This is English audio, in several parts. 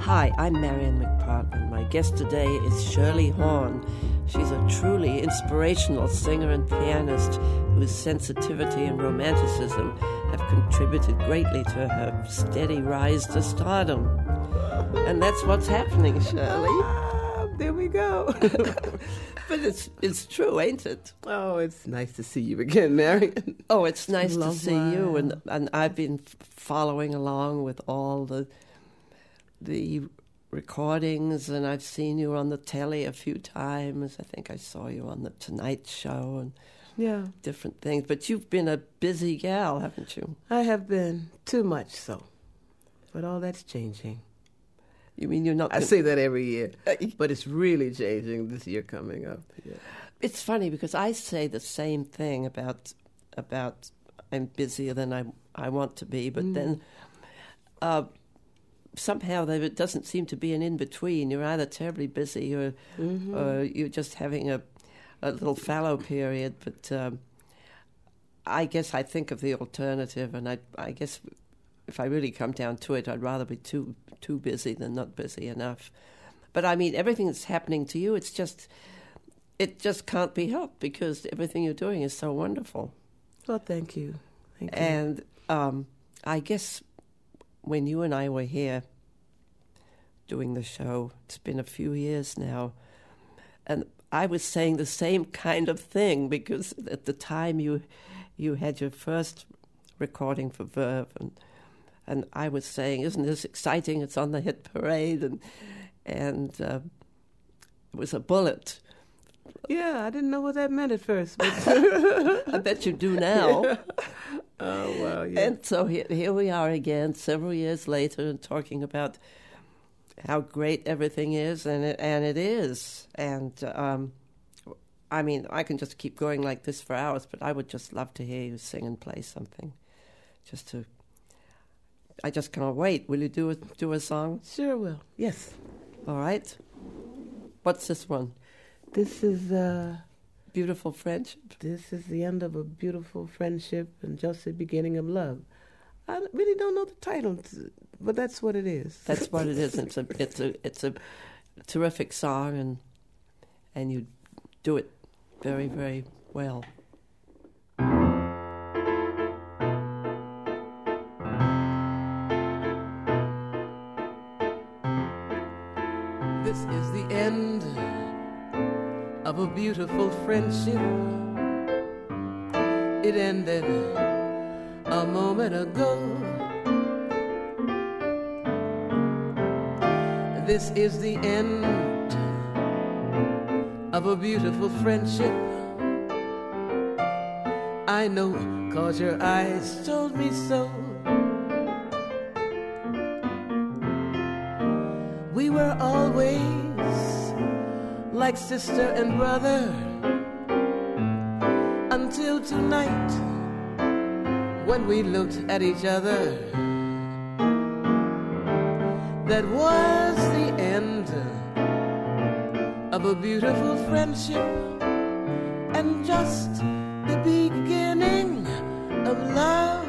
Hi, I'm Marian McPartland. My guest today is Shirley Horn. She's a truly inspirational singer and pianist whose sensitivity and romanticism have contributed greatly to her steady rise to stardom. And that's what's happening, Shirley. There we go. But it's true, ain't it? Oh, it's nice to see you again, Marian. Oh, it's nice to see you, and I've been following along with all the recordings, and I've seen you on the telly a few times. I think I saw you on the Tonight Show and different things. But you've been a busy gal, haven't you? I have been, too much so. But all that's changing. You mean you're not... I say that every year, but it's really changing this year coming up. Yeah. It's funny because I say the same thing about I'm busier than I want to be, but then somehow there doesn't seem to be an in-between. You're either terribly busy or you're just having a little fallow period. But I guess I think of the alternative, and I guess if I really come down to it, I'd rather be too busy than not busy enough. But I mean, everything that's happening to you, it just can't be helped because everything you're doing is so wonderful. Well, thank you. And I guess when you and I were here doing the show, it's been a few years now, and I was saying the same kind of thing because at the time you had your first recording for Verve, and I was saying, isn't this exciting? It's on the hit parade, and it was a bullet. Yeah, I didn't know what that meant at first. But I bet you do now. Oh, well, yeah. And so here we are again, several years later, and talking about how great everything is, and it is. And I mean, I can just keep going like this for hours, but I would just love to hear you sing and play something, I just can't wait. Will you do a song? Sure will. Yes. All right. What's this one? This is Beautiful Friendship. This is the end of a beautiful friendship and just the beginning of love. I really don't know the title, but that's what it is. That's what it is. It's a terrific song, and you do it very, very well. This is the end of a beautiful friendship. It ended a moment ago. This is the end of a beautiful friendship. I know, 'cause your eyes told me so. We were always like sister and brother until tonight when we looked at each other. That was the end of a beautiful friendship and just the beginning of love.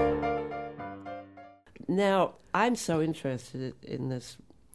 Now, I'm so interested in this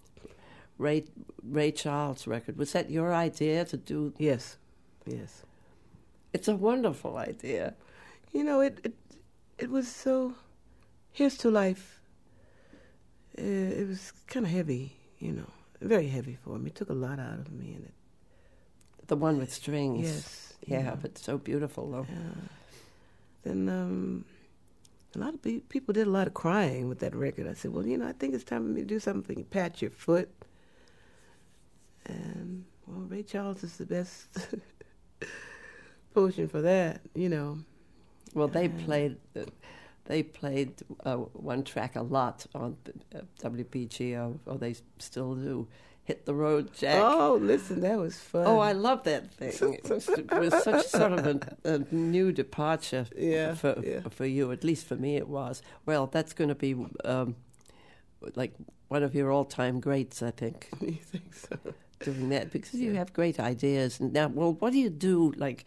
Ray Charles record. Was that your idea to do? Yes. It's a wonderful idea. You know, it was so... Here's to Life. It was kind of heavy, you know, very heavy for me. It took a lot out of me in it. The one with strings. Yes. Yeah, but so beautiful, though. Yeah. Then a lot of people did a lot of crying with that record. I said, well, you know, I think it's time for me to do something. You pat your foot. And, well, Ray Charles is the best potion for that, you know. Well, they played one track a lot on WPGO, or they still do. Hit the Road, Jack. Oh, listen, that was fun. Oh, I love that thing. It was such sort of a new departure for you. At least for me it was. Well, that's going to be like one of your all-time greats, I think. You think so? Doing that, because you have great ideas. And now, well, what do you do? Like,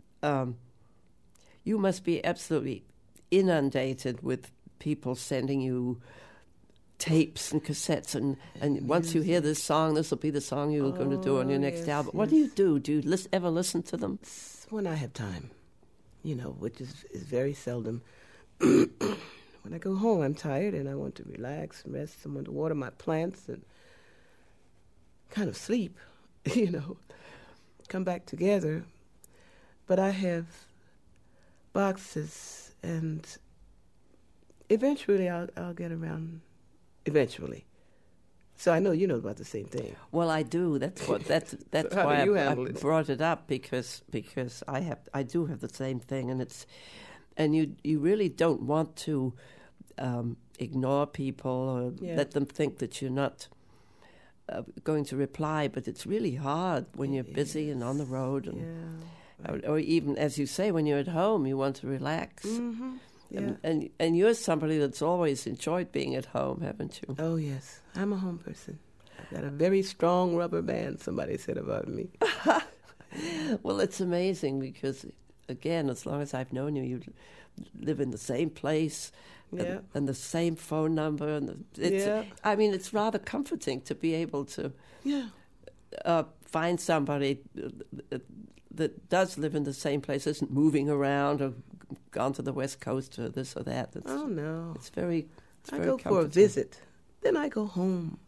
you must be absolutely inundated with people sending you tapes and cassettes, and once you hear this song, this will be the song you're going to do on your next album. What do you do? Do you ever listen to them? When I have time, which is very seldom. When I go home, I'm tired and I want to relax and rest. I want to water my plants and kind of sleep, come back together. But I have boxes, and eventually I'll get around. Eventually. So I know you know about the same thing. Well, I do. That's So why I it? brought it up, because I do have the same thing, and you really don't want to ignore people or let them think that you're not going to reply. But it's really hard when you're busy and on the road, and or even, as you say, when you're at home, you want to relax. Mm-hmm. Yeah. And you're somebody that's always enjoyed being at home, haven't you? Oh, yes. I'm a home person. I've got a very strong rubber band, somebody said about me. Well, it's amazing because, again, as long as I've known you, you live in the same place and the same phone number. And I mean, it's rather comforting to be able to find somebody that does live in the same place, isn't moving around or gone to the West Coast or this or that. No. It's very I go for a visit, then I go home.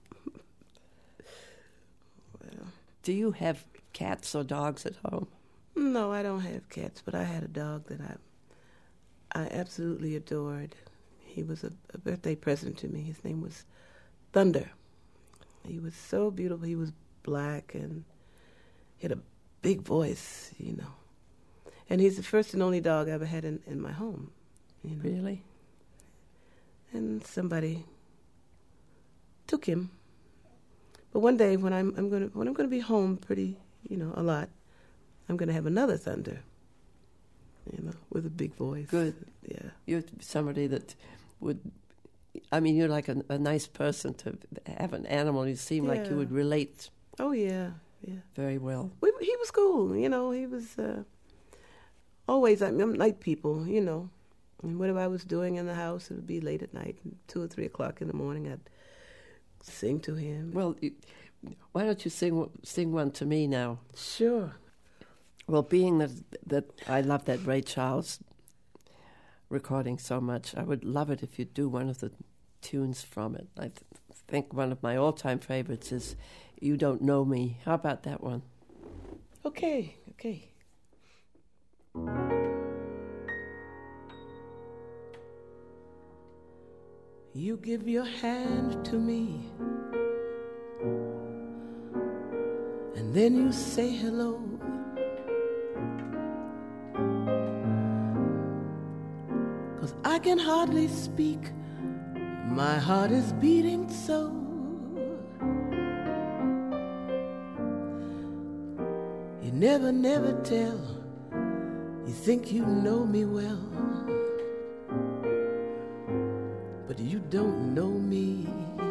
Well, do you have cats or dogs at home? No, I don't have cats, but I had a dog that I absolutely adored. He was a birthday present to me. His name was Thunder. He was so beautiful. He was black and he had a big voice, And he's the first and only dog I ever had in my home. Really? And somebody took him. But one day when I'm going to be home pretty, a lot, I'm going to have another Thunder, with a big voice. Good. Yeah. You're somebody that would, you're like a nice person to have an animal. You seem like you would relate. Oh, yeah. Very well. He was cool, he was always, I'm night people, And whatever I was doing in the house, it would be late at night, 2 or 3 o'clock in the morning, I'd sing to him. Well, why don't you sing one to me now? Sure. Well, being that I love that Ray Charles recording so much, I would love it if you'd do one of the tunes from it. I think one of my all-time favorites is You Don't Know Me. How about that one? Okay. You give your hand to me, and then you say hello. Cause I can hardly speak, my heart is beating so. You never tell, you think you know me well, but you don't know me.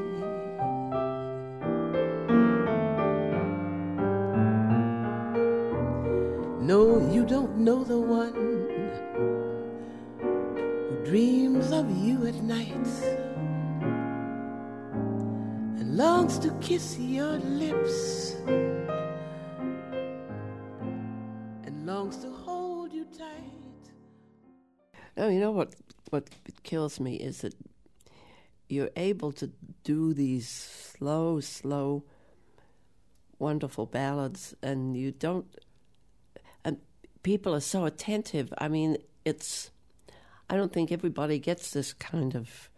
No, you don't know the one who dreams of you at night and longs to kiss your lips and longs to hold you tight. Oh, you know what kills me is that you're able to do these slow, wonderful ballads, and you don't. And people are so attentive. I mean, I don't think everybody gets this kind of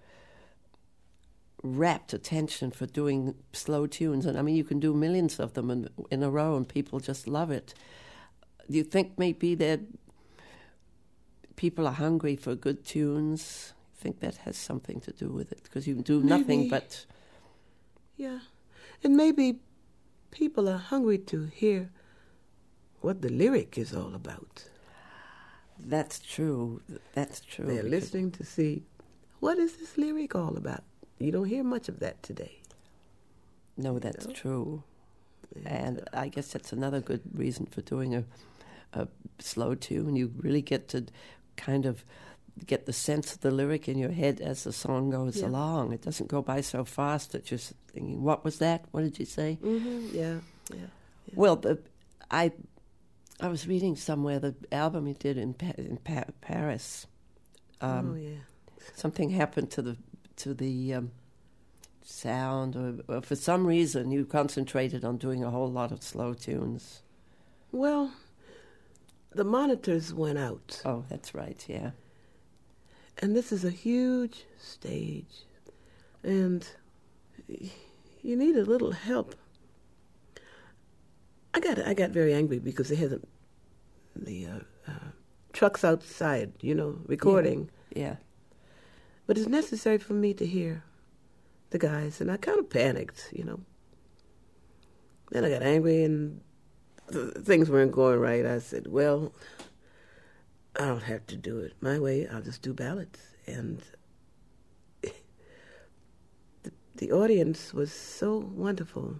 rapt attention for doing slow tunes. And I mean, you can do millions of them in a row, and people just love it. Do you think maybe that people are hungry for good tunes? I think that has something to do with it, because you do nothing but... Yeah, and maybe people are hungry to hear what the lyric is all about. That's true. They're listening to see, what is this lyric all about? You don't hear much of that today. No, that's true. And I guess that's another good reason for doing a slow tune. You really get to kind of get the sense of the lyric in your head as the song goes Yeah. along. It doesn't go by so fast that you're thinking, what was that? What did you say? Mm-hmm. Yeah. Well, I was reading somewhere the album you did in Paris. Oh yeah. Something happened to the sound, or for some reason you concentrated on doing a whole lot of slow tunes. Well, the monitors went out. Oh, that's right. Yeah. And this is a huge stage, and you need a little help. I got very angry because they had the trucks outside, recording. Yeah. But it's necessary for me to hear the guys, and I kind of panicked, Then I got angry, and things weren't going right. I said, well, I don't have to do it my way. I'll just do ballads. And the audience was so wonderful.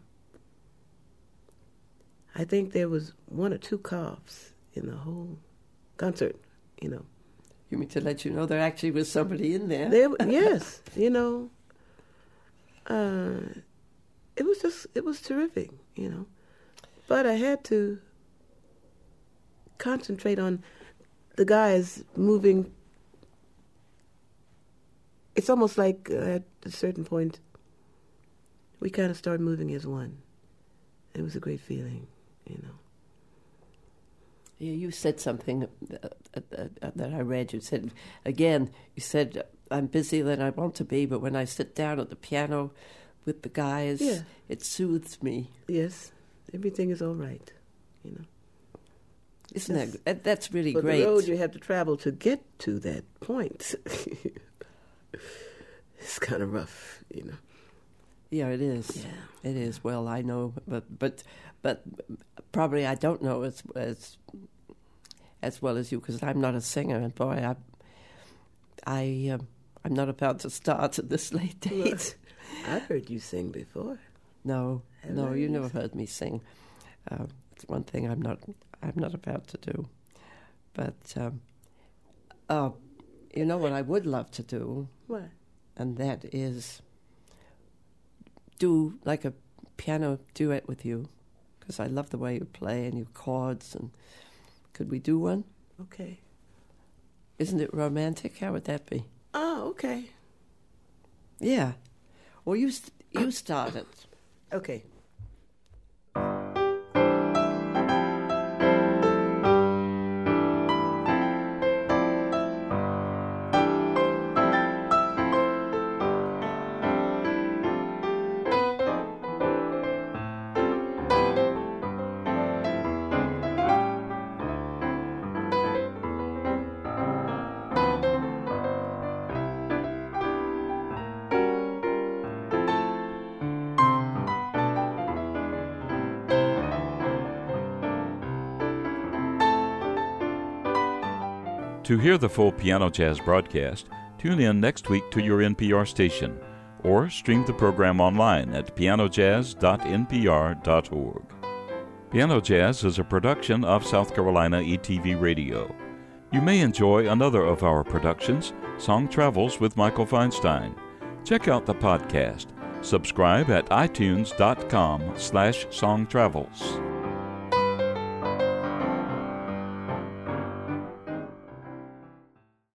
I think there was 1 or 2 coughs in the whole concert, You mean to let you know there actually was somebody in there? Yes, it was terrific, But I had to concentrate on the guys moving. It's almost like at a certain point, we kind of started moving as one. It was a great feeling, Yeah, you said something that I read. You said, I'm busier than I want to be, but when I sit down at the piano with the guys, it soothes me. Yes, everything is all right, Isn't that's really but great. The road you have to travel to get to that point, it's kind of rough, Yeah, it is. Yeah. It is. Well, I know, but probably I don't know as well as you, because I'm not a singer, and boy, I'm not about to start at this late date. I've heard you sing before. No, you never heard me sing. It's one thing I'm not about to do. But you know what I would love to do? What? And that is do like a piano duet with you, because I love the way you play and your chords. And could we do one? Okay. Isn't it romantic? How would that be? Oh, okay. Yeah. Well, you start it. Okay. To hear the full Piano Jazz broadcast, tune in next week to your NPR station, or stream the program online at pianojazz.npr.org. Piano Jazz is a production of South Carolina ETV Radio. You may enjoy another of our productions, Song Travels with Michael Feinstein. Check out the podcast. Subscribe at itunes.com/songtravels.